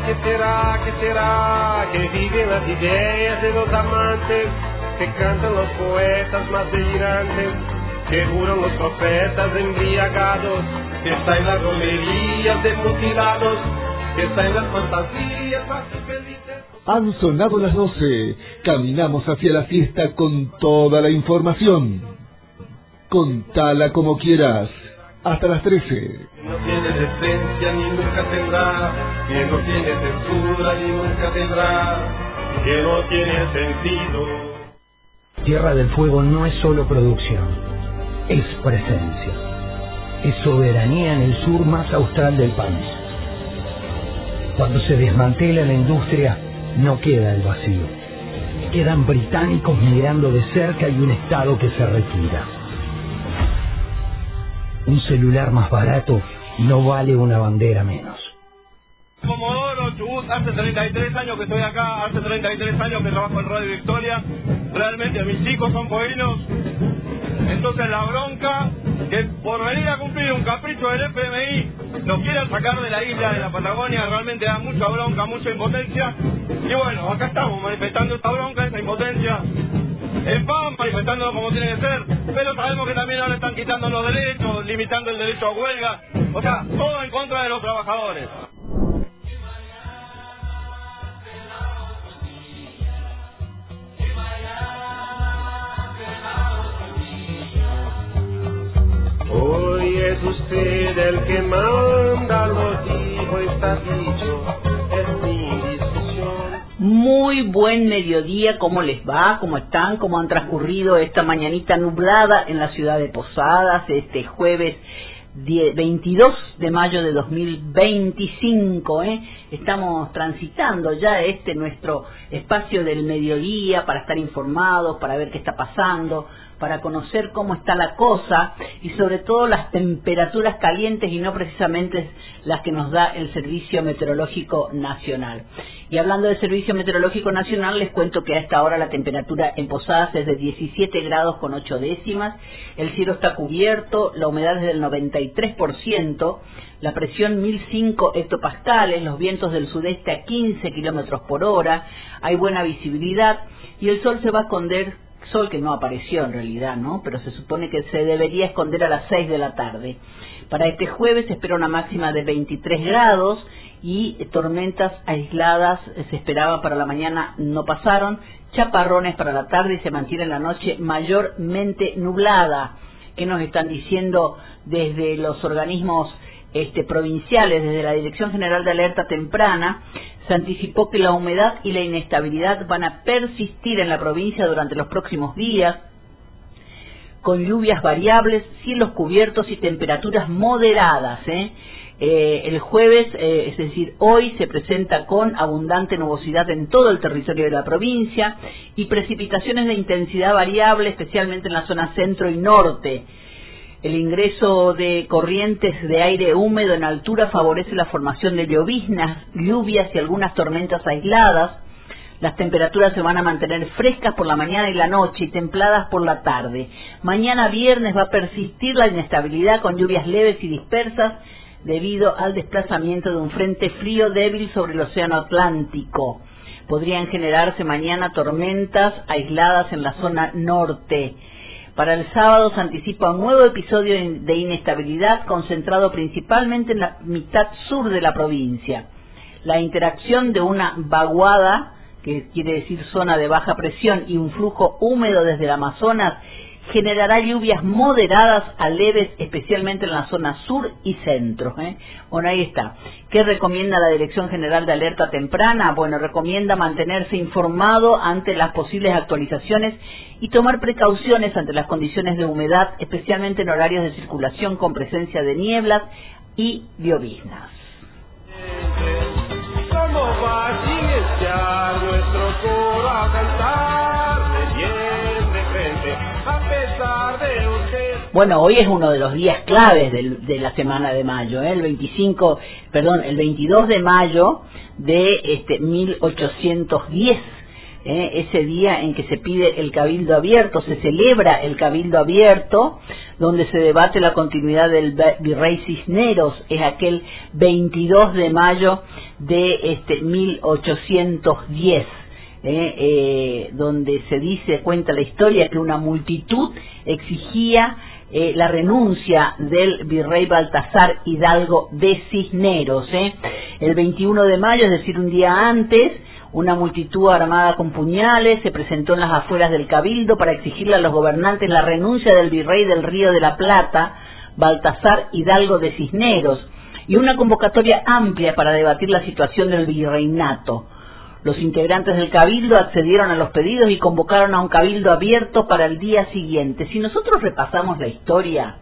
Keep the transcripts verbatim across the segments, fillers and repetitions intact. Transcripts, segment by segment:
¿qué será, qué será? Que viven las ideas de los amantes, que cantan los poetas más delirantes, que juran los profetas embriagados, que está en las romerías de mutilados, que está en las fantasías más felices. Han sonado las doce. Caminamos hacia la fiesta con toda la información. Contala como quieras. Hasta las trece. No tiene decencia ni nunca tendrá, que no tiene censura ni nunca tendrá, que no tiene sentido. Tierra del Fuego no es solo producción, es presencia. Es soberanía en el sur más austral del país. Cuando se desmantela la industria, no queda el vacío. Quedan británicos mirando de cerca y un Estado que se retira. Un celular más barato no vale una bandera menos. Comodoro Chubut, hace treinta y tres años que estoy acá, hace treinta y tres años que trabajo en Radio Victoria. Realmente mis hijos son bovinos. Entonces la bronca que por venir a cumplir un capricho del F M I nos quieran sacar de la isla de la Patagonia realmente da mucha bronca, mucha impotencia. Y bueno, acá estamos manifestando esta bronca, esta impotencia en paz, manifestándolo como tiene que ser, pero sabemos que también ahora están quitando los derechos, limitando el derecho a huelga, o sea, todo en contra de los trabajadores. Hoy es usted el que manda, lo dijo, está dicho, es mi discusión. Muy buen mediodía, ¿cómo les va? ¿Cómo están? ¿Cómo han transcurrido esta mañanita nublada en la ciudad de Posadas, este jueves veintidós de mayo de dos mil veinticinco? ¿eh? Estamos transitando ya este nuestro espacio del mediodía para estar informados, para ver qué está pasando, para conocer cómo está la cosa y sobre todo las temperaturas calientes y no precisamente las que nos da el Servicio Meteorológico Nacional. Y hablando del Servicio Meteorológico Nacional, les cuento que a esta hora la temperatura en Posadas es de diecisiete grados con ocho décimas, el cielo está cubierto, la humedad es del noventa y tres por ciento, la presión mil cinco hectopascales, los vientos del sudeste a quince kilómetros por hora, hay buena visibilidad y el sol se va a esconder, sol que no apareció en realidad, ¿no? Pero se supone que se debería esconder a las seis de la tarde. Para este jueves se espera una máxima de veintitrés grados y tormentas aisladas se esperaba para la mañana, no pasaron, chaparrones para la tarde y se mantiene la noche mayormente nublada. ¿Qué nos están diciendo desde los organismos este, provinciales? Desde la Dirección General de Alerta Temprana se anticipó que la humedad y la inestabilidad van a persistir en la provincia durante los próximos días, con lluvias variables, cielos cubiertos y temperaturas moderadas. ¿eh? Eh, el jueves, eh, es decir, hoy se presenta con abundante nubosidad en todo el territorio de la provincia y precipitaciones de intensidad variable, especialmente en la zona centro y norte. El ingreso de corrientes de aire húmedo en altura favorece la formación de lloviznas, lluvias y algunas tormentas aisladas. Las temperaturas se van a mantener frescas por la mañana y la noche y templadas por la tarde. Mañana viernes va a persistir la inestabilidad con lluvias leves y dispersas debido al desplazamiento de un frente frío débil sobre el océano Atlántico. Podrían generarse mañana tormentas aisladas en la zona norte. Para el sábado se anticipa un nuevo episodio de inestabilidad concentrado principalmente en la mitad sur de la provincia. La interacción de una vaguada, que quiere decir zona de baja presión, y un flujo húmedo desde el Amazonas generará lluvias moderadas a leves, especialmente en la zona sur y centro. ¿eh? Bueno, ahí está. ¿Qué recomienda la Dirección General de Alerta Temprana? Bueno, recomienda mantenerse informado ante las posibles actualizaciones y tomar precauciones ante las condiciones de humedad, especialmente en horarios de circulación con presencia de nieblas y lloviznas. ¿Cómo va a iniciar nuestro coro a cantar de bien de frente, a pesar de usted? Bueno, hoy es uno de los días claves de, de la semana de mayo, ¿eh? el veinticinco, perdón, el veintidós de mayo de este mil ochocientos diez. Eh, ese día en que se pide el cabildo abierto, se celebra el cabildo abierto, donde se debate la continuidad del virrey Cisneros. Es aquel veintidós de mayo de este mil ochocientos diez, eh, eh, donde se dice, cuenta la historia, que una multitud exigía eh, la renuncia del virrey Baltasar Hidalgo de Cisneros. Eh. El veintiuno de mayo, es decir, un día antes, una multitud armada con puñales se presentó en las afueras del Cabildo para exigirle a los gobernantes la renuncia del virrey del Río de la Plata, Baltasar Hidalgo de Cisneros, y una convocatoria amplia para debatir la situación del virreinato. Los integrantes del Cabildo accedieron a los pedidos y convocaron a un Cabildo abierto para el día siguiente. Si nosotros repasamos la historia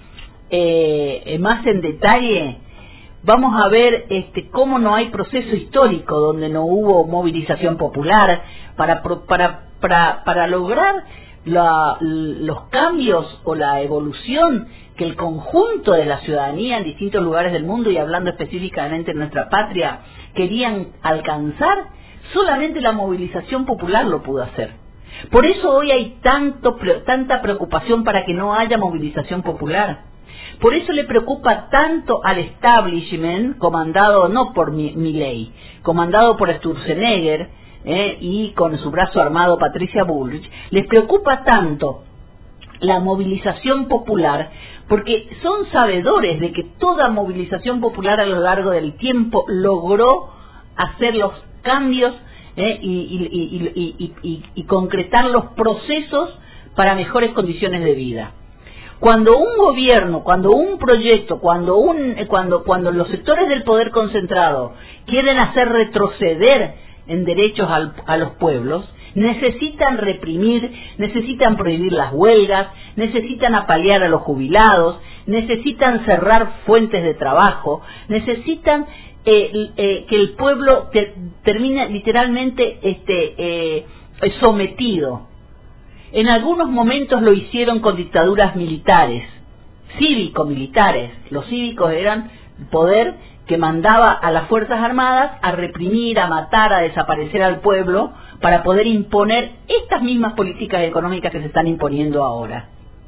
eh, más en detalle, vamos a ver este, cómo no hay proceso histórico donde no hubo movilización popular para, para, para, para lograr la, los cambios o la evolución que el conjunto de la ciudadanía en distintos lugares del mundo, y hablando específicamente en nuestra patria, querían alcanzar. Solamente la movilización popular lo pudo hacer. Por eso hoy hay tanto, tanta preocupación para que no haya movilización popular. Por eso le preocupa tanto al establishment, comandado no por Milei, comandado por Sturzenegger eh, y con su brazo armado Patricia Bullrich, les preocupa tanto la movilización popular, porque son sabedores de que toda movilización popular a lo largo del tiempo logró hacer los cambios eh, y, y, y, y, y, y, y concretar los procesos para mejores condiciones de vida. Cuando un gobierno, cuando un proyecto, cuando un cuando cuando los sectores del poder concentrado quieren hacer retroceder en derechos al, a los pueblos, necesitan reprimir, necesitan prohibir las huelgas, necesitan apalear a los jubilados, necesitan cerrar fuentes de trabajo, necesitan eh, eh, que el pueblo te, termine literalmente este eh, sometido. En algunos momentos lo hicieron con dictaduras militares, cívico-militares. Los cívicos eran el poder que mandaba a las Fuerzas Armadas a reprimir, a matar, a desaparecer al pueblo para poder imponer estas mismas políticas económicas que se están imponiendo ahora.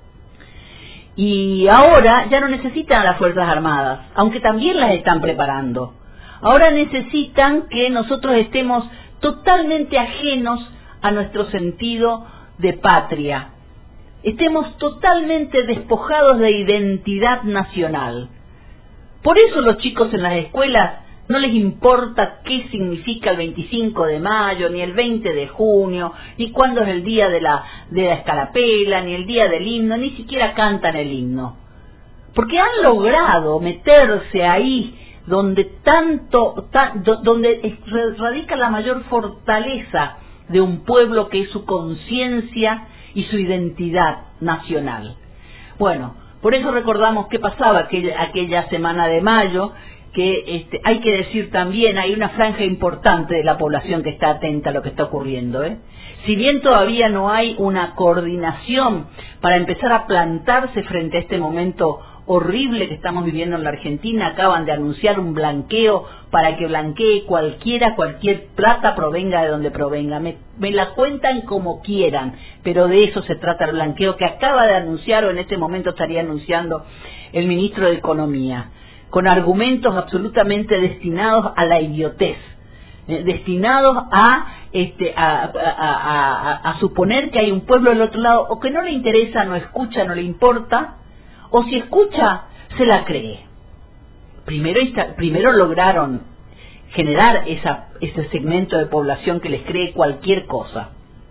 Y ahora ya no necesitan a las Fuerzas Armadas, aunque también las están preparando. Ahora necesitan que nosotros estemos totalmente ajenos a nuestro sentido de patria, estemos totalmente despojados de identidad nacional. Por eso los chicos en las escuelas no les importa qué significa el veinticinco de mayo, ni el veinte de junio, ni cuándo es el día de la, de la escarapela, ni el día del himno, ni siquiera cantan el himno. Porque han logrado meterse ahí donde tanto, tan, donde radica la mayor fortaleza de un pueblo, que es su conciencia y su identidad nacional. Bueno, por eso recordamos qué pasaba aquella, aquella semana de mayo, que este, hay que decir también, hay una franja importante de la población que está atenta a lo que está ocurriendo, ¿eh? Si bien todavía no hay una coordinación para empezar a plantarse frente a este momento horrible que estamos viviendo en la Argentina, acaban de anunciar un blanqueo para que blanquee cualquiera, cualquier plata provenga de donde provenga. Me, me la cuentan como quieran, pero de eso se trata el blanqueo que acaba de anunciar, o en este momento estaría anunciando el ministro de Economía, con argumentos absolutamente destinados a la idiotez, eh, destinados a, este, a, a, a, a, a suponer que hay un pueblo del otro lado, o que no le interesa, no escucha, no le importa, o si escucha, se la cree. Primero, primero lograron generar esa, ese segmento de población que les cree cualquier cosa.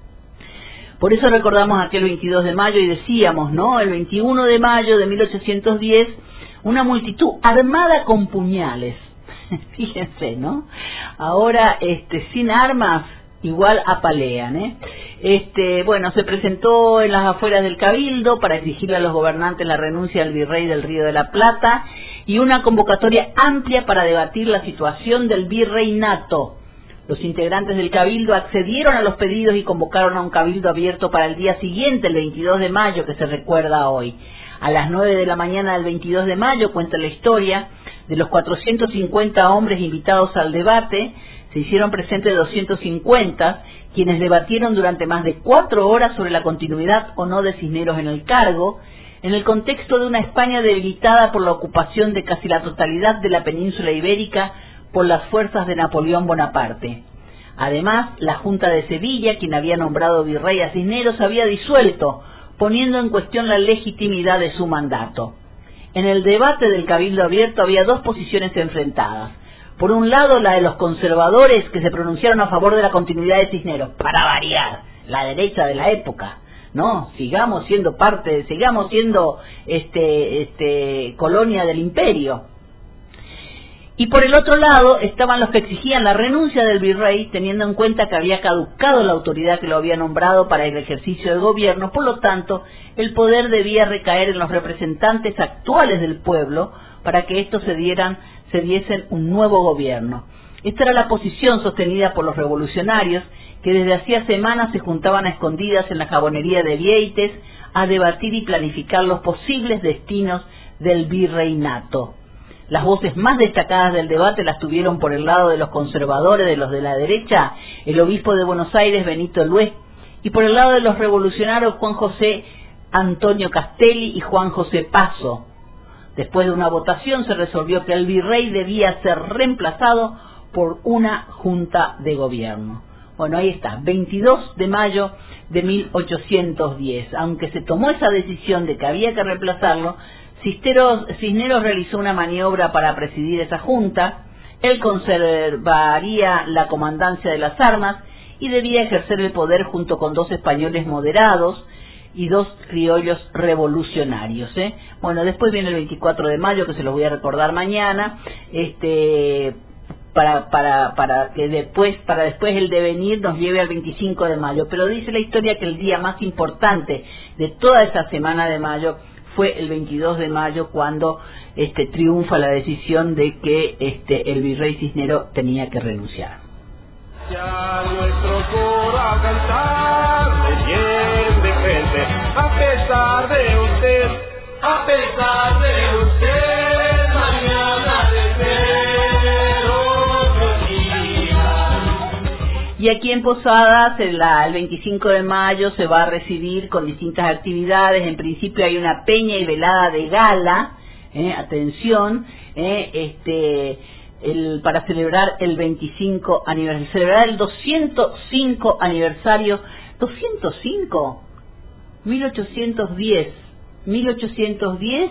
Por eso recordamos aquel veintidós de mayo y decíamos, ¿no? El veintiuno de mayo de mil ochocientos diez, una multitud armada con puñales. Fíjense, ¿no? Ahora, este, sin armas, igual apalean, ¿eh? Este, bueno, se presentó en las afueras del Cabildo para exigirle a los gobernantes la renuncia del virrey del Río de la Plata y una convocatoria amplia para debatir la situación del virreinato. Los integrantes del Cabildo accedieron a los pedidos y convocaron a un Cabildo abierto para el día siguiente, el veintidós de mayo, que se recuerda hoy. A las nueve de la mañana del veintidós de mayo, cuenta la historia, de los cuatrocientos cincuenta hombres invitados al debate, se hicieron presentes doscientos cincuenta, quienes debatieron durante más de cuatro horas sobre la continuidad o no de Cisneros en el cargo, en el contexto de una España debilitada por la ocupación de casi la totalidad de la península ibérica por las fuerzas de Napoleón Bonaparte. Además, la Junta de Sevilla, quien había nombrado virrey a Cisneros, había disuelto, poniendo en cuestión la legitimidad de su mandato. En el debate del Cabildo Abierto había dos posiciones enfrentadas. Por un lado, la de los conservadores, que se pronunciaron a favor de la continuidad de Cisneros, para variar, la derecha de la época. No, sigamos siendo parte, sigamos siendo este, este, colonia del imperio. Y por el otro lado estaban los que exigían la renuncia del virrey, teniendo en cuenta que había caducado la autoridad que lo había nombrado para el ejercicio del gobierno. Por lo tanto, el poder debía recaer en los representantes actuales del pueblo para que estos se dieran, se diesen un nuevo gobierno. Esta era la posición sostenida por los revolucionarios, que desde hacía semanas se juntaban a escondidas en la jabonería de Vieites a debatir y planificar los posibles destinos del virreinato. Las voces más destacadas del debate las tuvieron por el lado de los conservadores, de los de la derecha, el obispo de Buenos Aires, Benito Lués, y por el lado de los revolucionarios, Juan José Antonio Castelli y Juan José Paso. Después de una votación se resolvió que el virrey debía ser reemplazado por una junta de gobierno. Bueno, ahí está, veintidós de mayo de mil ochocientos diez. Aunque se tomó esa decisión de que había que reemplazarlo, Cisneros, Cisneros realizó una maniobra para presidir esa junta. Él conservaría la comandancia de las armas y debía ejercer el poder junto con dos españoles moderados y dos criollos revolucionarios, ¿eh? Bueno, después viene el veinticuatro de mayo, que se los voy a recordar mañana, este para para para que después para después el devenir nos lleve al veinticinco de mayo. Pero dice la historia que el día más importante de toda esa semana de mayo fue el veintidós de mayo, cuando este triunfa la decisión de que este el virrey Cisneros tenía que renunciar. Ya nuestro coro a cantar de bien de frente, a pesar de usted, a pesar de usted, mañana de ser otro día. Y aquí en Posadas, el, el veinticinco de mayo, se va a recibir con distintas actividades. En principio hay una peña y velada de gala, eh, atención, eh, este... El, para celebrar el veinticinco aniversario, celebrar el doscientos cinco aniversario, doscientos cinco, mil ochocientos diez, mil ochocientos diez,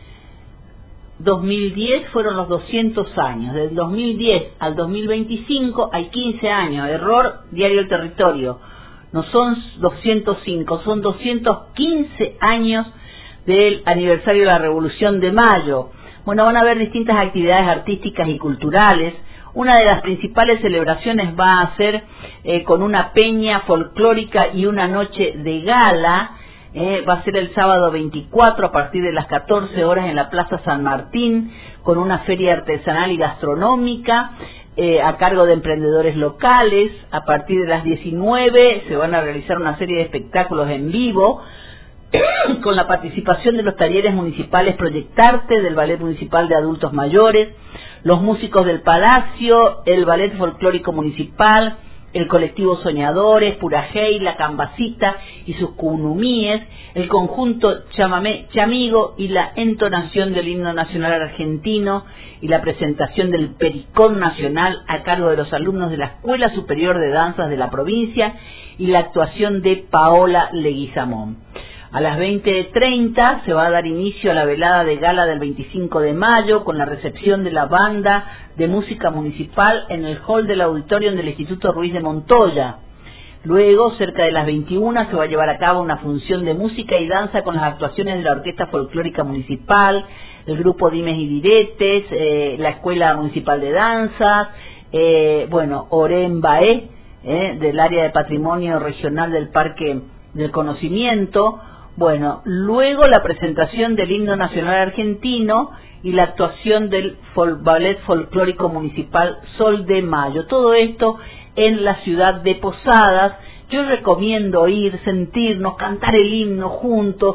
dos mil diez fueron los doscientos años, del dos mil diez al dos mil veinticinco hay quince años, error Diario El Territorio, no son doscientos cinco, son doscientos quince años del aniversario de la Revolución de Mayo. Bueno, van a haber distintas actividades artísticas y culturales. Una de las principales celebraciones va a ser eh, con una peña folclórica y una noche de gala. Eh, va a ser el sábado veinticuatro a partir de las catorce horas en la Plaza San Martín, con una feria artesanal y gastronómica eh, a cargo de emprendedores locales. A partir de las diecinueve se van a realizar una serie de espectáculos en vivo, con la participación de los talleres municipales Proyectarte, del Ballet Municipal de Adultos Mayores, los músicos del Palacio, el Ballet Folclórico Municipal, el colectivo Soñadores, Purajey, La Cambacita y sus cunumíes, el conjunto Chamamé Chamigo y la entonación del himno nacional argentino y la presentación del Pericón Nacional a cargo de los alumnos de la Escuela Superior de Danzas de la provincia y la actuación de Paola Leguizamón. A las veinte treinta se va a dar inicio a la velada de gala del veinticinco de mayo con la recepción de la banda de música municipal en el hall del auditorio del Instituto Ruiz de Montoya. Luego, cerca de las veintiuna, se va a llevar a cabo una función de música y danza con las actuaciones de la Orquesta Folclórica Municipal, el grupo Dimes y Diretes, eh, la Escuela Municipal de Danzas, eh, bueno, Orén Baé, eh, del área de Patrimonio Regional del Parque del Conocimiento. Bueno, luego la presentación del himno nacional argentino y la actuación del fol- Ballet Folclórico Municipal Sol de Mayo. Todo esto en la ciudad de Posadas. Yo recomiendo ir, sentirnos, cantar el himno juntos,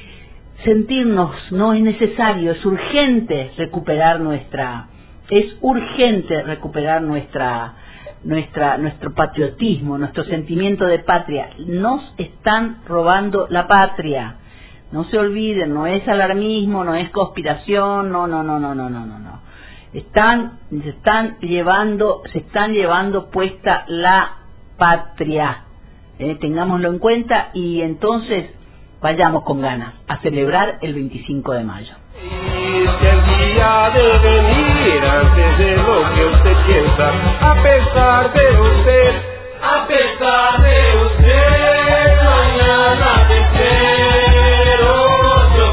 sentirnos, no es necesario, es urgente recuperar nuestra, es urgente recuperar nuestra nuestra nuestro patriotismo, nuestro sentimiento de patria. Nos están robando la patria, no se olviden, no es alarmismo, no es conspiración, no, no, no, no, no, no, no, no. están, se están llevando, se están llevando puesta la patria. Eh, tengámoslo en cuenta y entonces vayamos con ganas a celebrar el veinticinco de mayo. Y que el día de venir antes de lo que usted piensa, a pesar de usted, a pesar de usted, mañana te espero otro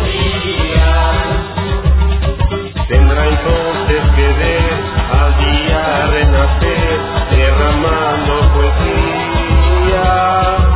día. Tendrá entonces que ver al día renacer, derramando poesía.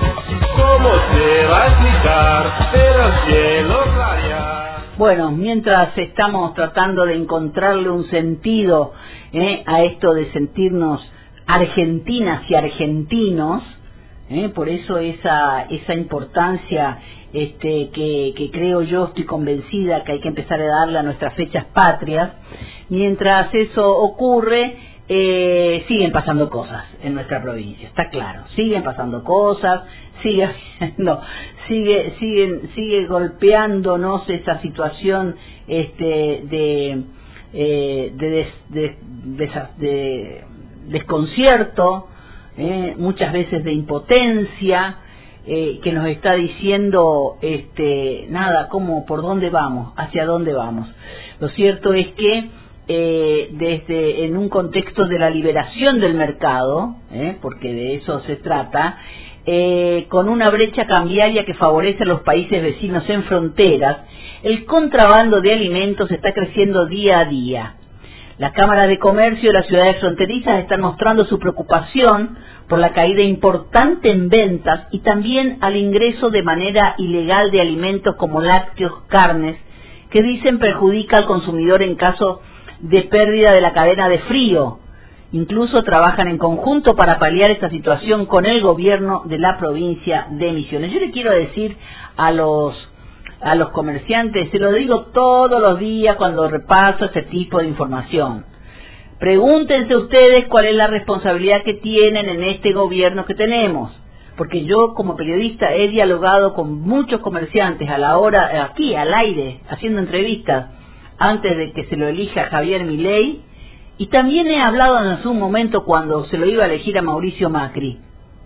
¿Cómo se va a explicar ver al cielo radiar? Bueno, mientras estamos tratando de encontrarle un sentido eh, a esto de sentirnos argentinas y argentinos, eh, por eso esa esa importancia este, que, que creo yo, estoy convencida que hay que empezar a darle a nuestras fechas patrias. Mientras eso ocurre, eh, siguen pasando cosas en nuestra provincia, está claro, siguen pasando cosas, sigue haciendo, sigue siguen sigue golpeándonos esa situación este de eh, de, des, de, de, de desconcierto, eh, muchas veces de impotencia, eh, que nos está diciendo este nada, cómo, por dónde vamos, hacia dónde vamos. Lo cierto es que eh, desde en un contexto de la liberación del mercado, eh, porque de eso se trata, Eh, con una brecha cambiaria que favorece a los países vecinos en fronteras, el contrabando de alimentos está creciendo día a día. Las cámaras de comercio de las ciudades fronterizas están mostrando su preocupación por la caída importante en ventas y también al ingreso de manera ilegal de alimentos como lácteos, carnes, que dicen perjudica al consumidor en caso de pérdida de la cadena de frío. Incluso trabajan en conjunto para paliar esta situación con el gobierno de la provincia de Misiones. Yo le quiero decir a los a los comerciantes, se lo digo todos los días cuando repaso este tipo de información. Pregúntense ustedes cuál es la responsabilidad que tienen en este gobierno que tenemos. Porque yo como periodista he dialogado con muchos comerciantes a la hora, aquí al aire, haciendo entrevistas, antes de que se lo elija Javier Milei. Y también he hablado en algún momento cuando se lo iba a elegir a Mauricio Macri,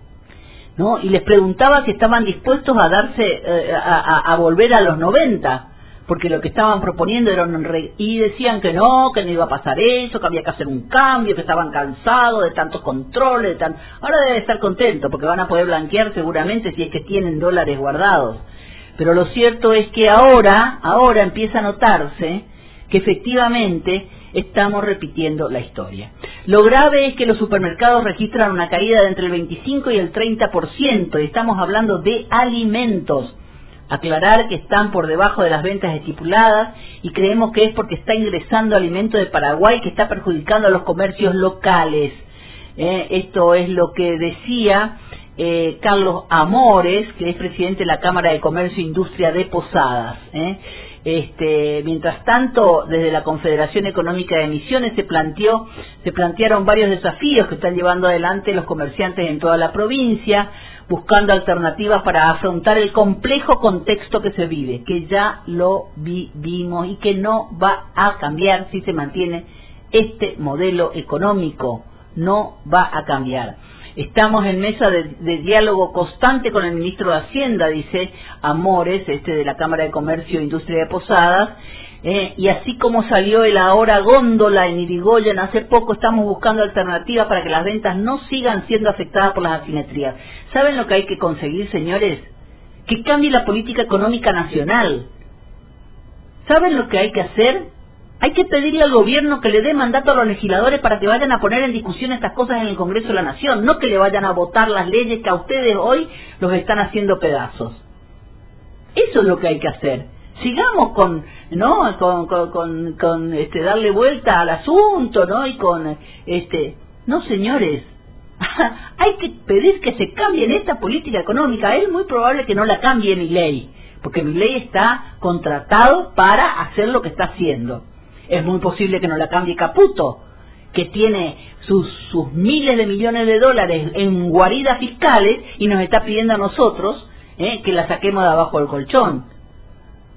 ¿no? Y les preguntaba si estaban dispuestos a darse, eh, a, a, a volver a los noventa, porque lo que estaban proponiendo era un re... y decían que no, que no iba a pasar eso, que había que hacer un cambio, que estaban cansados de tantos controles, de tan... ahora deben estar contentos porque van a poder blanquear seguramente si es que tienen dólares guardados. Pero lo cierto es que ahora, ahora empieza a notarse que efectivamente estamos repitiendo la historia. Lo grave es que los supermercados registran una caída de entre el veinticinco y el treinta por ciento, y estamos hablando de alimentos. Aclarar que están por debajo de las ventas estipuladas y creemos que es porque está ingresando alimento de Paraguay que está perjudicando a los comercios locales. Eh, esto es lo que decía eh, Carlos Amores, que es presidente de la Cámara de Comercio e Industria de Posadas. Eh. Este, mientras tanto, desde la Confederación Económica de Misiones se planteó, se plantearon varios desafíos que están llevando adelante los comerciantes en toda la provincia, buscando alternativas para afrontar el complejo contexto que se vive, que ya lo vivimos y que no va a cambiar si se mantiene este modelo económico, no va a cambiar. Estamos en mesa de, de diálogo constante con el ministro de Hacienda, dice Amores, este de la Cámara de Comercio e Industria de Posadas, eh, y así como salió el ahora góndola en Irigoyen hace poco, estamos buscando alternativas para que las ventas no sigan siendo afectadas por las asimetrías. ¿Saben lo que hay que conseguir, señores? Que cambie la política económica nacional. ¿Saben lo que hay que hacer? Hay que pedirle al gobierno que le dé mandato a los legisladores para que vayan a poner en discusión estas cosas en el Congreso de la Nación, no que le vayan a votar las leyes que a ustedes hoy los están haciendo pedazos. Eso es lo que hay que hacer. Sigamos con, ¿no? Con, con, con, con este, darle vuelta al asunto, ¿no? Y con, este, no, señores, hay que pedir que se cambie esta política económica. Es muy probable que no la cambie Milei, porque Milei está contratado para hacer lo que está haciendo. Es muy posible que no la cambie Caputo, que tiene sus, sus miles de millones de dólares en guaridas fiscales y nos está pidiendo a nosotros eh, que la saquemos de abajo del colchón.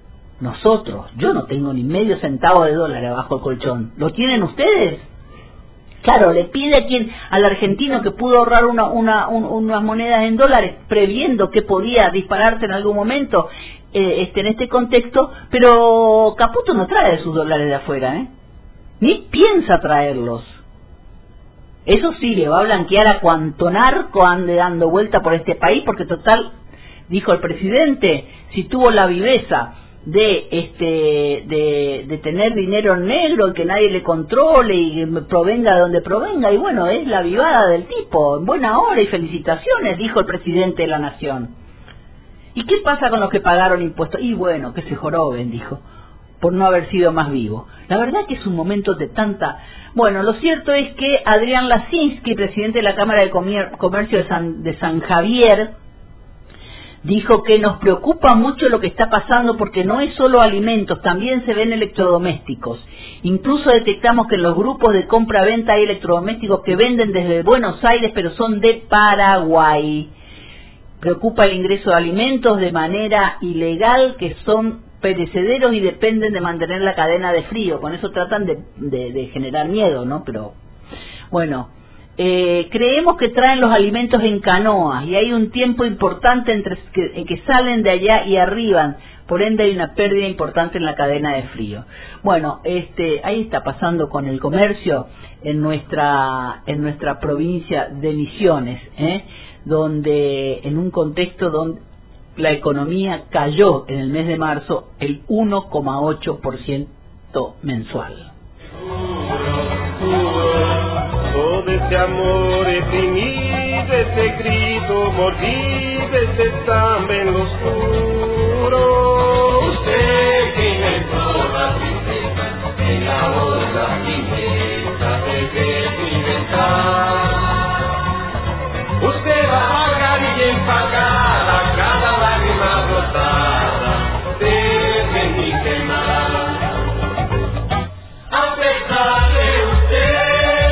nosotros, yo no tengo ni medio centavo de dólar abajo del colchón. ¿Lo tienen ustedes? Claro, le pide a quien, al argentino que pudo ahorrar una, una, un, unas monedas en dólares, previendo que podía dispararse en algún momento, eh, este, en este contexto, pero Caputo no trae sus dólares de afuera, ¿eh? Ni piensa traerlos. Eso sí, le va a blanquear a cuanto narco ande dando vuelta por este país, porque total, dijo el presidente, si tuvo la viveza de este de, de tener dinero negro y que nadie le controle y provenga de donde provenga, y bueno, es la vivada del tipo, en buena hora y felicitaciones, dijo el presidente de la nación. ¿Y qué pasa con los que pagaron impuestos? Y bueno, que se joroben, dijo, por no haber sido más vivo. La verdad que es un momento de tanta... Bueno, lo cierto es que Adrián Lasinski, presidente de la Cámara de Comercio de San, de San Javier, dijo que nos preocupa mucho lo que está pasando porque no es solo alimentos, también se ven electrodomésticos. Incluso detectamos que en los grupos de compra-venta hay electrodomésticos que venden desde Buenos Aires, pero son de Paraguay. Preocupa el ingreso de alimentos de manera ilegal que son perecederos y dependen de mantener la cadena de frío. Con eso tratan de, de, de generar miedo, ¿no? Pero, bueno... Eh, creemos que traen los alimentos en canoas y hay un tiempo importante entre que, que salen de allá y arriban, por ende hay una pérdida importante en la cadena de frío. Bueno, este, ahí está pasando con el comercio en nuestra en nuestra provincia de Misiones, ¿eh? Donde en un contexto donde la economía cayó en el mes de marzo el uno coma ocho por ciento mensual. Todo ese amor reprimido, ese grito mordido, ese samba en lo oscuro. Usted que inventó la tristeza en la ola inmensa de experimentar. Usted va a pagar y empacar cada lágrima brotada desde mi quemada. A pesar de usted.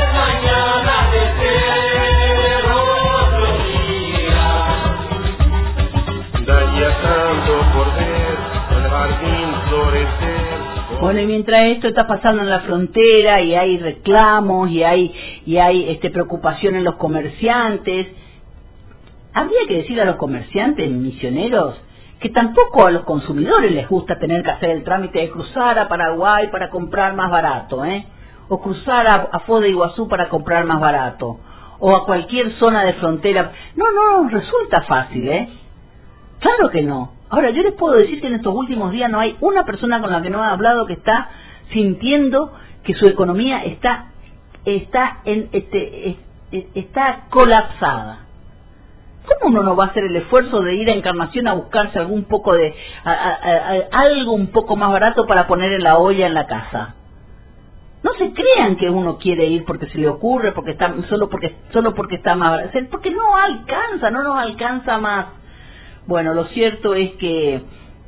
Bueno, y mientras esto está pasando en la frontera y hay reclamos y hay y hay este preocupación en los comerciantes, habría que decir a los comerciantes misioneros que tampoco a los consumidores les gusta tener que hacer el trámite de cruzar a Paraguay para comprar más barato, ¿eh? O cruzar a, a Foz de Iguazú para comprar más barato, o a cualquier zona de frontera. No, no, resulta fácil, ¿eh? Claro que no. Ahora, yo les puedo decir que en estos últimos días no hay una persona con la que no he hablado que está sintiendo que su economía está está en este está colapsada. ¿Cómo uno no va a hacer el esfuerzo de ir a Encarnación a buscarse algún poco de a, a, a, algo un poco más barato para poner en la olla en la casa? No se crean que uno quiere ir porque se le ocurre, porque está solo porque solo porque está más barato, porque no alcanza, no nos alcanza más. Bueno, lo cierto es que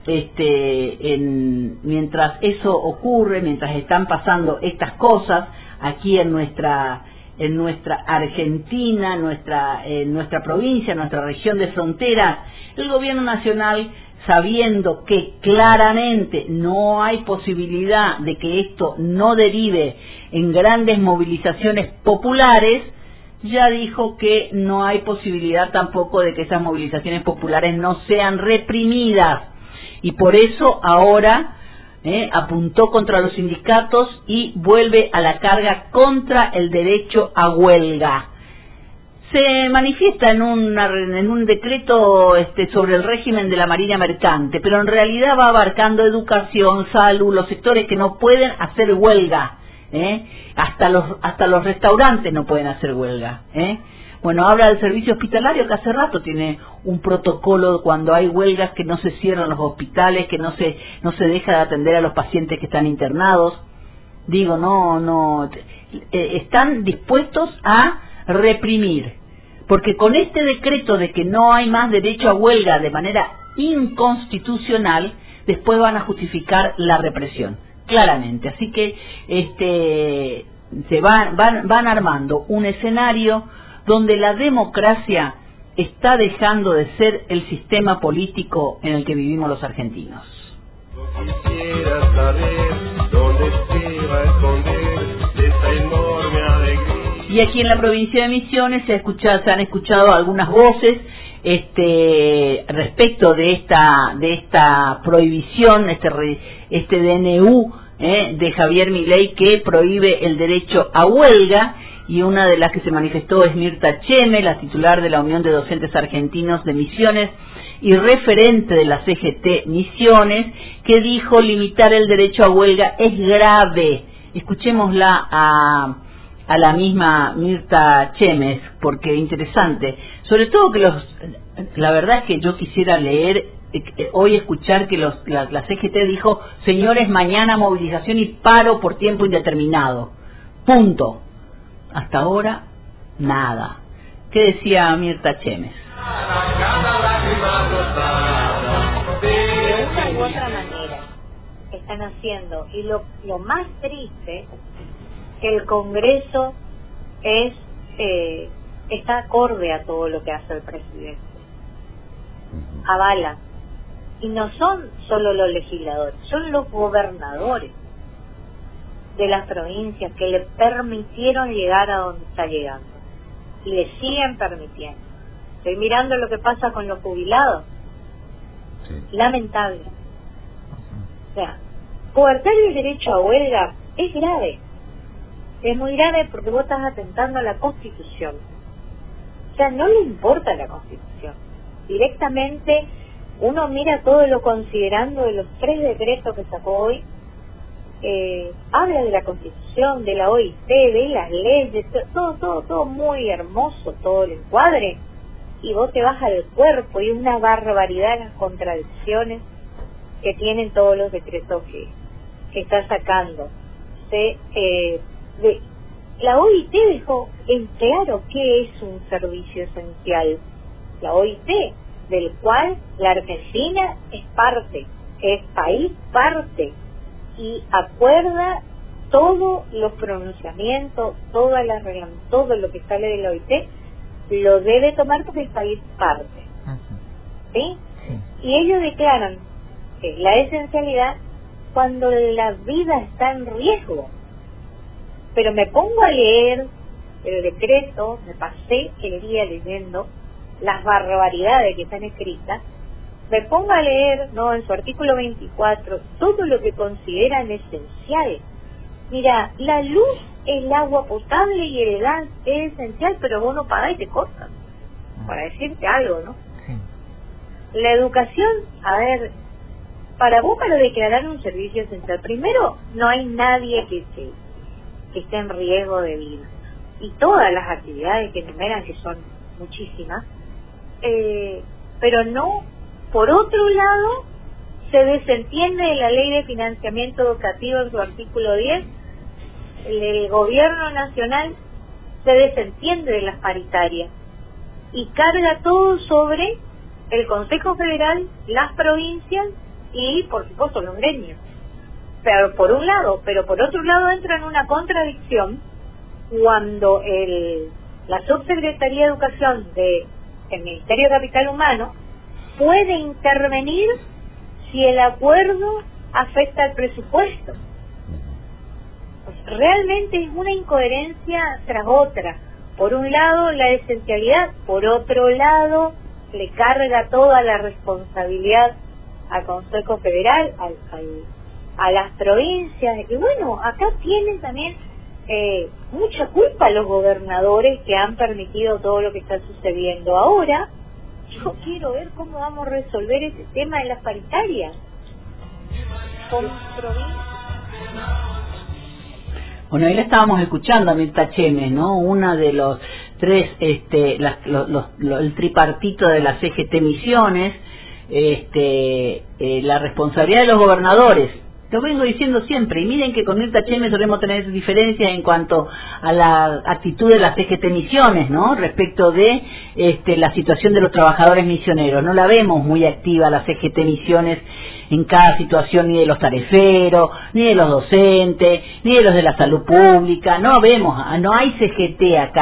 este, en, mientras eso ocurre, mientras están pasando estas cosas aquí en nuestra en nuestra Argentina, nuestra en nuestra provincia, nuestra región de fronteras, el gobierno nacional, sabiendo que claramente no hay posibilidad de que esto no derive en grandes movilizaciones populares, ya dijo que no hay posibilidad tampoco de que esas movilizaciones populares no sean reprimidas, y por eso ahora eh, apuntó contra los sindicatos y vuelve a la carga contra el derecho a huelga. Se manifiesta en, una, en un decreto este, sobre el régimen de la Marina Mercante, pero en realidad va abarcando educación, salud, los sectores que no pueden hacer huelga. ¿Eh? Hasta los hasta los restaurantes no pueden hacer huelga, ¿eh? Bueno, habla del servicio hospitalario, que hace rato tiene un protocolo cuando hay huelgas, que no se cierran los hospitales, que no se no se deja de atender a los pacientes que están internados. Digo, no no eh, están dispuestos a reprimir, porque con este decreto de que no hay más derecho a huelga de manera inconstitucional, después van a justificar la represión. Claramente, así que este se van, van van armando un escenario donde la democracia está dejando de ser el sistema político en el que vivimos los argentinos. Quisiera saber dónde se va a esconder esta enorme alegría. Y aquí en la provincia de Misiones se, ha escuchado, se han escuchado algunas voces este respecto de esta de esta prohibición, este este D N U eh, de Javier Milei, que prohíbe el derecho a huelga, y una de las que se manifestó es Mirta Cheme, la titular de la Unión de Docentes Argentinos de Misiones y referente de la C G T Misiones, que dijo: limitar el derecho a huelga es grave. Escuchémosla a a la misma Mirta Chemes, porque interesante, sobre todo que los, la verdad es que yo quisiera leer, eh, hoy escuchar que los, la, la C G T dijo: señores, mañana movilización y paro por tiempo indeterminado, punto. Hasta ahora, nada. ¿Qué decía Mirta Chemes? De una u otra manera están haciendo, y lo, lo más triste, que el Congreso es eh, está acorde a todo lo que hace el presidente, avala, y no son solo los legisladores, son los gobernadores de las provincias que le permitieron llegar a donde está llegando y le siguen permitiendo. Estoy mirando lo que pasa con los jubilados, sí. Lamentable. O sea, coartar el derecho a huelga es grave. Es muy grave porque vos estás atentando a la Constitución. O sea, no le importa la Constitución. Directamente uno mira todo lo considerando de los tres decretos que sacó hoy. Eh, habla de la Constitución, de la O I T, de las leyes, todo, todo, todo muy hermoso, todo el encuadre. Y vos te vas al cuerpo y una barbaridad las contradicciones que tienen todos los decretos que, que está sacando. Se... Eh, De, la O I T dejó en claro qué es un servicio esencial. La O I T, del cual la Argentina es parte, es país parte, y acuerda todos los pronunciamientos, toda la, todo lo que sale de la O I T, lo debe tomar porque es país parte. ¿Sí? Y ellos declaran que la esencialidad cuando la vida está en riesgo. Pero me pongo a leer el decreto, me pasé el día leyendo las barbaridades que están escritas, me pongo a leer, no, en su artículo veinticuatro, todo lo que consideran esencial. Mira, la luz, el agua potable y el gas es esencial, pero vos no pagás y te cortan, para decirte algo, ¿no? Sí. La educación, a ver, para vos, para declarar un servicio esencial, primero, no hay nadie que se... que esté en riesgo de vida, y todas las actividades que enumeran, que son muchísimas, eh, pero no, por otro lado, se desentiende de la Ley de Financiamiento Educativo en su artículo diez, el, el gobierno nacional se desentiende de las paritarias y carga todo sobre el Consejo Federal, las provincias y, por supuesto, los gremios. Pero por un lado, pero por otro lado entra en una contradicción cuando el, la Subsecretaría de Educación del Ministerio de Capital Humano puede intervenir si el acuerdo afecta al presupuesto. Pues realmente es una incoherencia tras otra. Por un lado la esencialidad, por otro lado le carga toda la responsabilidad al Consejo Federal, al, al a las provincias, y bueno, acá tienen también eh, mucha culpa los gobernadores que han permitido todo lo que está sucediendo. Ahora yo quiero ver cómo vamos a resolver ese tema de las paritarias con provincias. Bueno, ahí la estábamos escuchando a Mirta Cheme, ¿no? Una de los tres, este, las, los, los, los, el tripartito de la C G T Misiones, este, eh, la responsabilidad de los gobernadores. Lo vengo diciendo siempre, y miren que con Mirta Cheme solemos tener diferencias en cuanto a la actitud de las C G T Misiones, ¿no? Respecto de este, la situación de los trabajadores misioneros. No la vemos muy activa la C G T Misiones en cada situación, ni de los tariferos, ni de los docentes, ni de los de la salud pública. No vemos, no hay C G T acá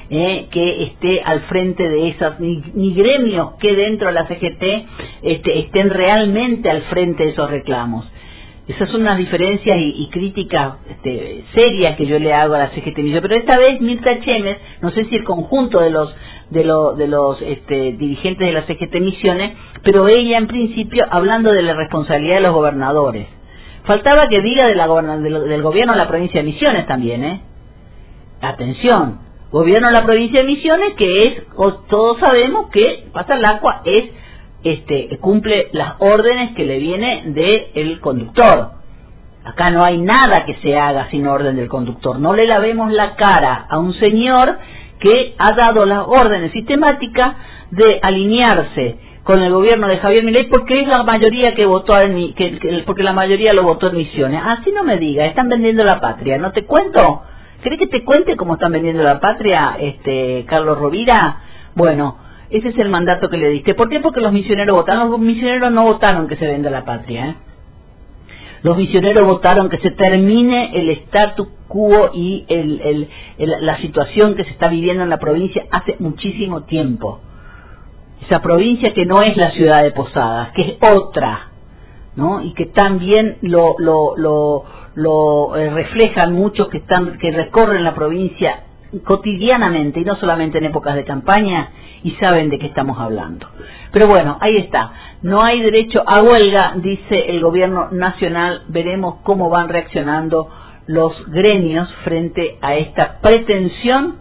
eh, que esté al frente de esas, ni, ni gremios que dentro de la C G T este, estén realmente al frente de esos reclamos. Esas son unas diferencias y, y críticas este, serias que yo le hago a la C G T Misiones. Pero esta vez Mirta Chemes, no sé si el conjunto de los de, lo, de los este, dirigentes de la C G T Misiones, pero ella en principio hablando de la responsabilidad de los gobernadores. Faltaba que diga de la, de lo, del gobierno de la provincia de Misiones también, ¿eh? Atención, gobierno de la provincia de Misiones, que es, todos sabemos que Pasalacua es este cumple las órdenes que le viene del conductor. Acá no hay nada que se haga sin orden del conductor. No le lavemos la cara a un señor que ha dado las órdenes sistemáticas de alinearse con el gobierno de Javier Milei porque es la mayoría que votó en, que, que, porque la mayoría lo votó en Misiones. Así no me diga, están vendiendo la patria. ¿No te cuento? ¿Querés que te cuente cómo están vendiendo la patria, este Carlos Rovira? Bueno, ese es el mandato que le diste. ¿Por qué? Porque los misioneros votaron. Los misioneros no votaron que se venda la patria, ¿eh? Los misioneros votaron que se termine el statu quo y el, el, el, la situación que se está viviendo en la provincia hace muchísimo tiempo. Esa provincia que no es la ciudad de Posadas, que es otra, ¿no? Y que también lo, lo, lo, lo eh, reflejan muchos que están que recorren la provincia cotidianamente y no solamente en épocas de campaña y saben de qué estamos hablando. Pero bueno, ahí está. No hay derecho a huelga, dice el gobierno nacional. Veremos cómo van reaccionando los gremios frente a esta pretensión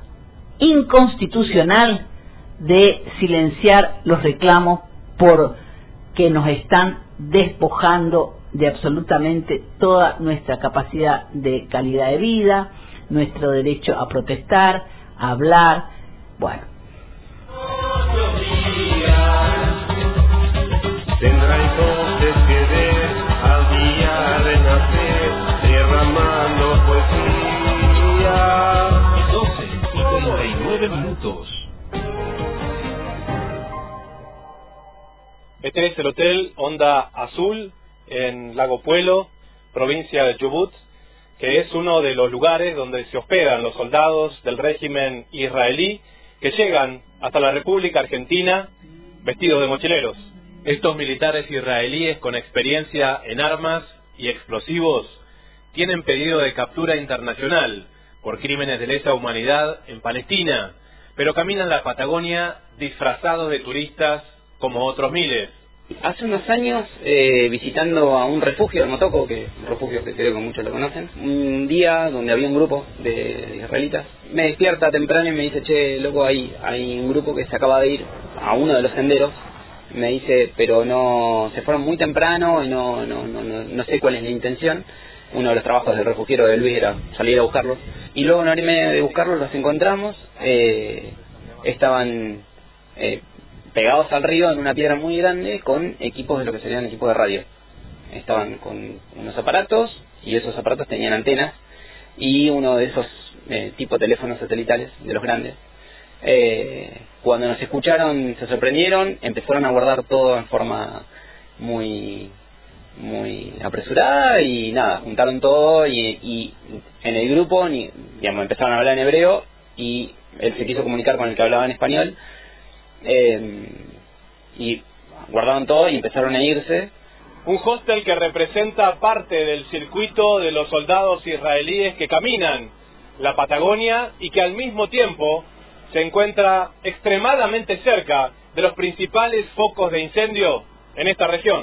inconstitucional de silenciar los reclamos por que nos están despojando de absolutamente toda nuestra capacidad de calidad de vida, nuestro derecho a protestar, a hablar, bueno. Tendrá entonces que ver al día renacer, derramando poesía. doce y treinta y nueve minutos. Este es el Hotel Onda Azul en Lago Puelo, provincia de Chubut, que es uno de los lugares donde se hospedan los soldados del régimen israelí que llegan hasta la República Argentina vestidos de mochileros. Estos militares israelíes con experiencia en armas y explosivos tienen pedido de captura internacional por crímenes de lesa humanidad en Palestina, pero caminan la Patagonia disfrazados de turistas como otros miles. Hace unos años, eh, visitando a un refugio de Motoco, que es un refugio que creo que muchos lo conocen, un día donde había un grupo de israelitas, me despierta temprano y me dice, che, loco, hay, hay un grupo que se acaba de ir a uno de los senderos. Me dice, pero no, se fueron muy temprano y no, no, no, no, no sé cuál es la intención. Uno de los trabajos del refugiero de Luis era salir a buscarlos. Y luego, una hora y media de buscarlos, los encontramos. Eh, estaban eh, pegados al río en una piedra muy grande con equipos de lo que serían equipos de radio. Estaban con unos aparatos y esos aparatos tenían antenas y uno de esos eh, tipo teléfonos satelitales de los grandes. Eh, cuando nos escucharon se sorprendieron, empezaron a guardar todo en forma muy muy apresurada y nada, juntaron todo y, y en el grupo ni, digamos, empezaron a hablar en hebreo y él se quiso comunicar con el que hablaba en español, eh, y guardaron todo y empezaron a irse. Un hostel que representa parte del circuito de los soldados israelíes que caminan la Patagonia y que al mismo tiempo se encuentra extremadamente cerca de los principales focos de incendio en esta región.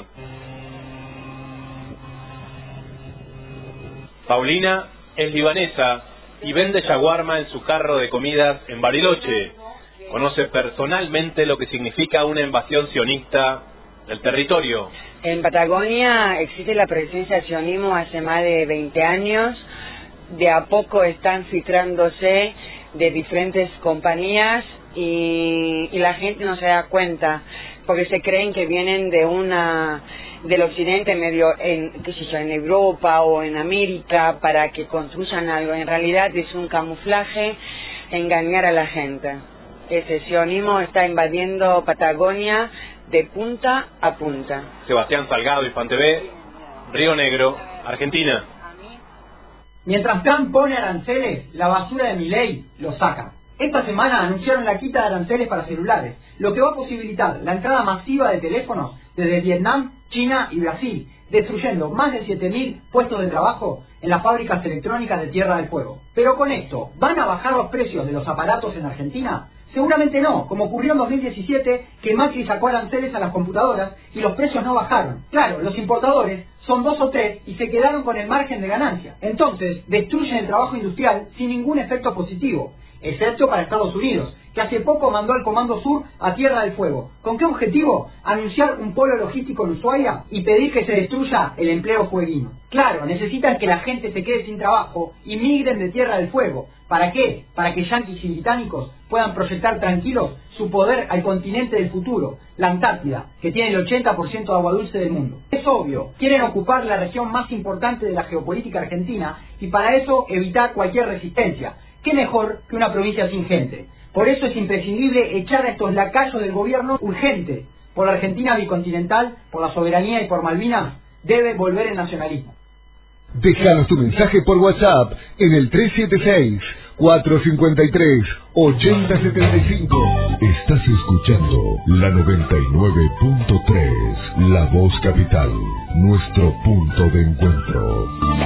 Paulina es libanesa y vende shawarma en su carro de comidas en Bariloche. Conoce personalmente lo que significa una invasión sionista del territorio. En Patagonia existe la presencia del sionismo hace más de veinte años. De a poco están filtrándose de diferentes compañías y, y la gente no se da cuenta porque se creen que vienen de una del occidente medio en qué sé yo, en Europa o en América para que construyan algo. En realidad es un camuflaje, engañar a la gente. Ese sionismo está invadiendo Patagonia de punta a punta. Sebastián Salgado, Infante B, Río Negro, Argentina. Mientras Trump pone aranceles, la basura de Milei lo saca. Esta semana anunciaron la quita de aranceles para celulares, lo que va a posibilitar la entrada masiva de teléfonos desde Vietnam, China y Brasil, destruyendo más de siete mil puestos de trabajo en las fábricas electrónicas de Tierra del Fuego. Pero con esto, ¿van a bajar los precios de los aparatos en Argentina? Seguramente no, como ocurrió en dos mil diecisiete, que Macri sacó aranceles a las computadoras y los precios no bajaron. Claro, los importadores son dos o tres y se quedaron con el margen de ganancia. Entonces, destruyen el trabajo industrial sin ningún efecto positivo, excepto para Estados Unidos, que hace poco mandó al Comando Sur a Tierra del Fuego. ¿Con qué objetivo? Anunciar un polo logístico en Ushuaia y pedir que se destruya el empleo fueguino. Claro, necesitan que la gente se quede sin trabajo y migren de Tierra del Fuego. ¿Para qué? Para que yanquis y británicos puedan proyectar tranquilos su poder al continente del futuro, la Antártida, que tiene el ochenta por ciento de agua dulce del mundo. Es obvio, quieren ocupar la región más importante de la geopolítica argentina y para eso evitar cualquier resistencia. ¿Qué mejor que una provincia sin gente? Por eso es imprescindible echar a estos lacayos del gobierno urgente. Por la Argentina bicontinental, por la soberanía y por Malvinas, debe volver el nacionalismo. Déjanos tu mensaje por WhatsApp en el tres siete seis, cuatro cinco tres, ocho cero siete cinco. Estás escuchando la noventa y nueve punto tres, La Voz Capital, nuestro punto de encuentro.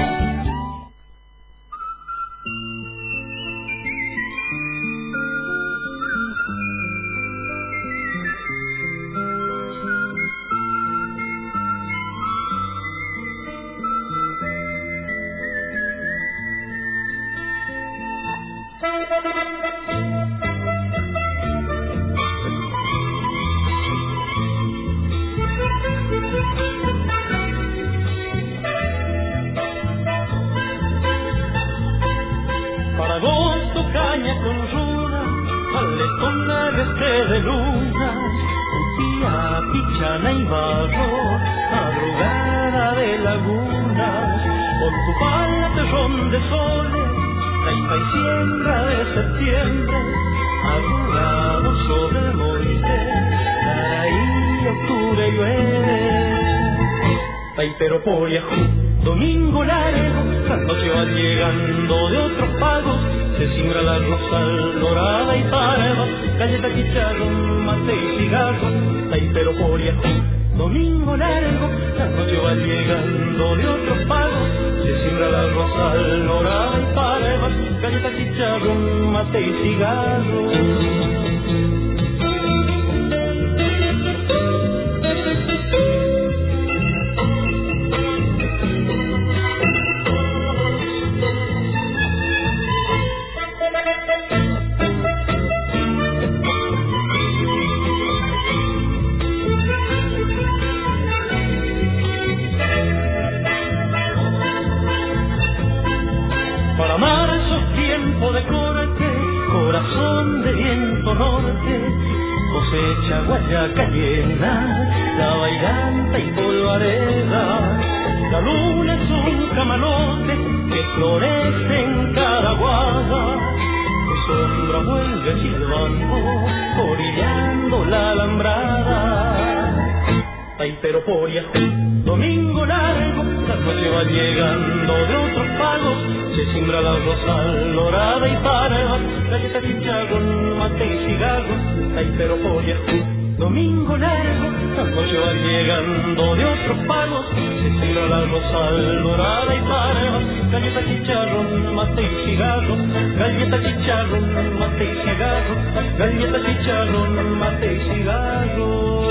Para agosto caña con runa, maletona reste de luna, tía, pichana y barro, madrugada de lagunas, con tu pala terrón de soles, taipa y siembra de septiembre, arrugado sobre Moisés, ahí octubre llueve, taipero por Yahoo, domingo largo, la noche va llegando de otros pagos, se simbra la rosal dorada y parva, galleta, chicharrón, mate y cigarro, taipero por Yahoo, domingo largo, la noche va llegando de otros pagos, se simbra la rosal dorada y parva, galleta, chicharrón, mate y cigarro. Para marzo tiempo de corte, corazón de viento norte, cosecha guayaca llena, la bailanta y polvareda, la luna es un camalote que florece en cada guada, su sombra vuelve silbando, orillando la alambrada, taipero por Yahoo, domingo largo, la noche va llegando de otros pagos, se simbra la rosal dorada y parva, galleta, chicharrón, mate y cigarro, taipero por Yahoo, domingo largo, la noche va llegando de otros pagos, se simbra la rosal dorada y parva, galleta, chicharrón, mate y cigarro, galleta, chicharrón, mate y cigarro, galleta, chicharrón, mate y cigarro.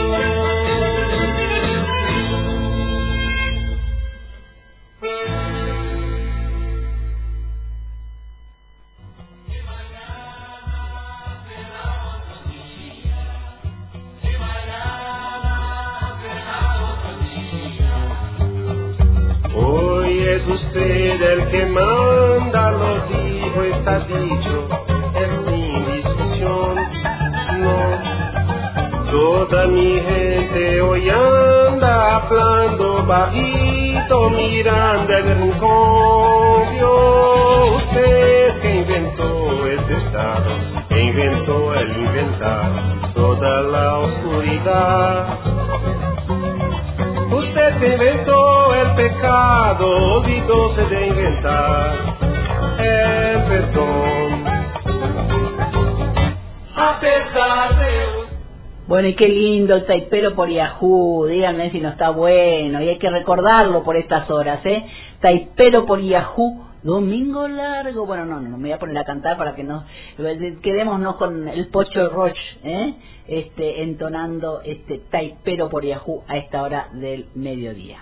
Es usted el que manda, lo dijo, está dicho, es sin discusión, no. Toda mi gente hoy anda hablando bajito, mirando el rincón. Vio usted que inventó este estado, que inventó el inventar toda la oscuridad. Usted que inventó el pecado, olvidóse de inventar el perdón. Bueno, y qué lindo el taipero por Yahoo, díganme si no está bueno, y hay que recordarlo por estas horas, ¿eh? Taipero por Yahoo, domingo largo, bueno, no, no, no me voy a poner a cantar para que no, quedémonos con el Pocho Roch, ¿eh? Este, entonando este taipero por Yahoo a esta hora del mediodía.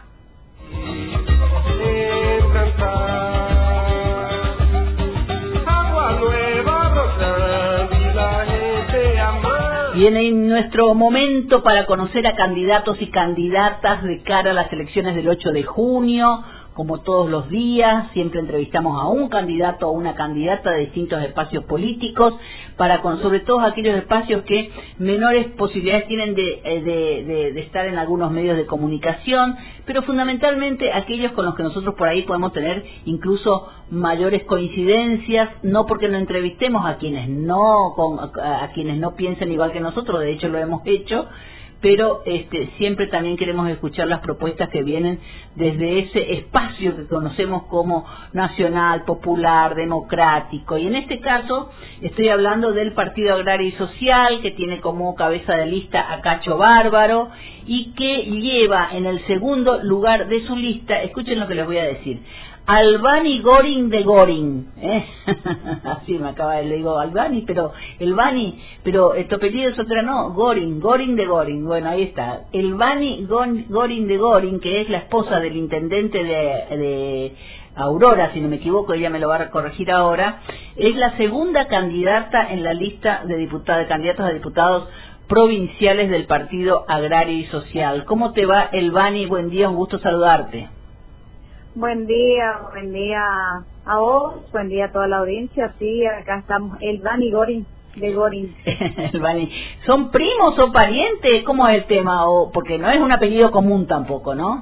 Viene nuestro momento para conocer a candidatos y candidatas de cara a las elecciones del ocho de junio. Como todos los días, siempre entrevistamos a un candidato o una candidata de distintos espacios políticos, para con sobre todo aquellos espacios que menores posibilidades tienen de, de, de, de estar en algunos medios de comunicación, pero fundamentalmente aquellos con los que nosotros por ahí podemos tener incluso mayores coincidencias, no porque no entrevistemos a quienes no, con, a, a quienes no piensen igual que nosotros, de hecho lo hemos hecho, pero este, siempre también queremos escuchar las propuestas que vienen desde ese espacio que conocemos como nacional, popular, democrático. Y en este caso estoy hablando del Partido Agrario y Social, que tiene como cabeza de lista a Cacho Bárbaro y que lleva en el segundo lugar de su lista, escuchen lo que les voy a decir, Albani Goring de Goring, ¿eh? Así me acaba de le digo Albani, pero el Bani, pero tu apellido es otra, no, Goring, Goring de Goring, bueno, ahí está, el Bani Goring de Goring, que es la esposa del intendente de, de Aurora, si no me equivoco, ella me lo va a corregir ahora, es la segunda candidata en la lista de diputados, de candidatos a diputados provinciales del Partido Agrario y Social. ¿Cómo te va, el Bani? Buen día, un gusto saludarte. Buen día, buen día a vos, buen día a toda la audiencia. Sí, acá estamos, el Bani Goring de Goring. El Bani. ¿Son primos o parientes? ¿Cómo es el tema? O porque no es un apellido común tampoco, ¿no?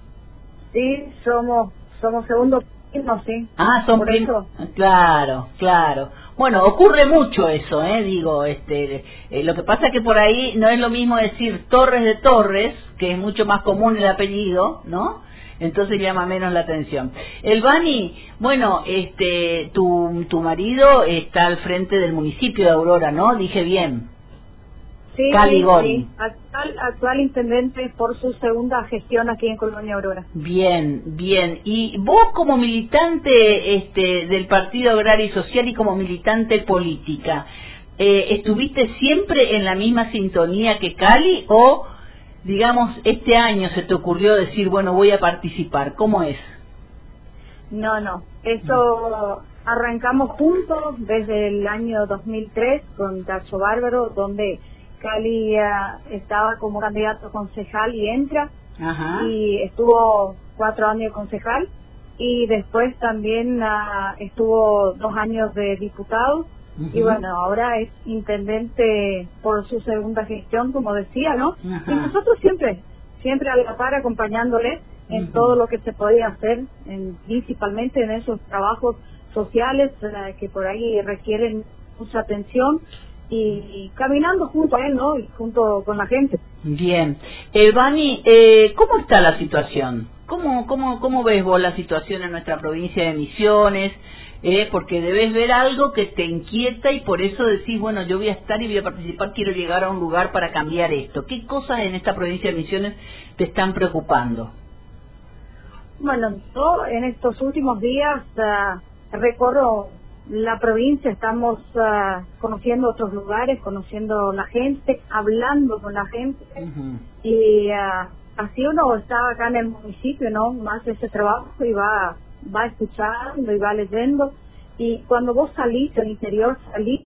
Sí, somos somos segundos primos, sí. Ah, son primos. Claro, claro. Bueno, ocurre mucho eso, eh, digo, este, eh, lo que pasa es que por ahí no es lo mismo decir Torres de Torres, que es mucho más común el apellido, ¿no? Entonces llama menos la atención. El Bani, bueno, este, tu, tu marido está al frente del municipio de Aurora, ¿no? Dije bien. Sí, Cali sí, Goring. sí. Actual, actual intendente por su segunda gestión aquí en Colonia Aurora. Bien, bien. Y vos como militante este, del Partido Agrario y Social y como militante política, eh, ¿estuviste siempre en la misma sintonía que Cali o, digamos, este año se te ocurrió decir, bueno, voy a participar? ¿Cómo es? No, no. Eso arrancamos juntos desde el año dos mil tres con Cacho Bárbaro, donde Cali uh, estaba como candidato concejal y entra. Ajá. Y estuvo cuatro años concejal y después también uh, estuvo dos años de diputado. Uh-huh. Y bueno, ahora es intendente por su segunda gestión, como decía, ¿no? Ajá. Y nosotros siempre, siempre a la par acompañándole en uh-huh. todo lo que se podía hacer, en, principalmente en esos trabajos sociales uh, que por ahí requieren mucha atención. Y, y caminando junto a él, ¿no? Y junto con la gente. Bien. Eh, Bani, eh, ¿cómo está la situación? ¿Cómo, cómo, ¿Cómo ves vos la situación en nuestra provincia de Misiones? Eh, porque debes ver algo que te inquieta y por eso decís, bueno, yo voy a estar y voy a participar, quiero llegar a un lugar para cambiar esto. ¿Qué cosas en esta provincia de Misiones te están preocupando? Bueno, yo en estos últimos días uh, recorro la provincia, estamos uh, conociendo otros lugares, conociendo la gente, hablando con la gente. Uh-huh. Y uh, así uno está acá en el municipio, ¿no? Más ese trabajo y va, va escuchando y va leyendo. Y cuando vos salís del interior, salís